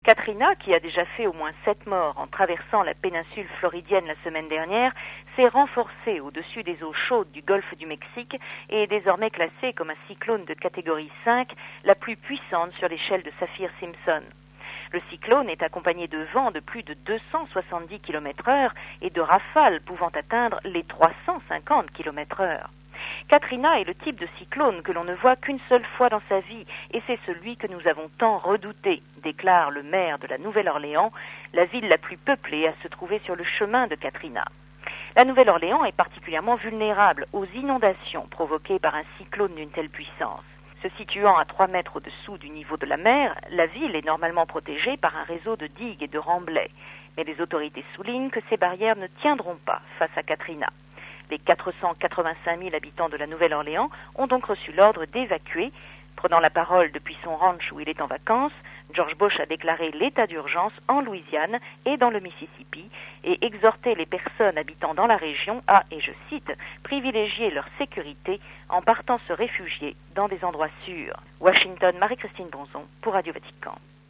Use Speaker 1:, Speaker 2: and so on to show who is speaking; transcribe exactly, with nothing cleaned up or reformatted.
Speaker 1: Katrina, qui a déjà fait au moins sept morts en traversant la péninsule floridienne la semaine dernière, s'est renforcée au-dessus des eaux chaudes du golfe du Mexique et est désormais classée comme un cyclone de catégorie cinq, la plus puissante sur l'échelle de Saffir-Simpson. Le cyclone est accompagné de vents de plus de deux cent soixante-dix kilomètres heure et de rafales pouvant atteindre les trois cent cinquante kilomètres heure. Katrina est le type de cyclone que l'on ne voit qu'une seule fois dans sa vie, et c'est celui que nous avons tant redouté, déclare le maire de la Nouvelle-Orléans, la ville la plus peuplée à se trouver sur le chemin de Katrina. La Nouvelle-Orléans est particulièrement vulnérable aux inondations provoquées par un cyclone d'une telle puissance. Se situant à trois mètres au-dessous du niveau de la mer, la ville est normalement protégée par un réseau de digues et de remblais. Mais les autorités soulignent que ces barrières ne tiendront pas face à Katrina. Les quatre cent quatre-vingt-cinq mille habitants de la Nouvelle-Orléans ont donc reçu l'ordre d'évacuer. Prenant la parole depuis son ranch où il est en vacances, George Bush a déclaré l'état d'urgence en Louisiane et dans le Mississippi et exhorté les personnes habitant dans la région à, et je cite, privilégier leur sécurité en partant se réfugier dans des endroits sûrs. Washington, Marie-Christine Bonzon pour Radio Vatican.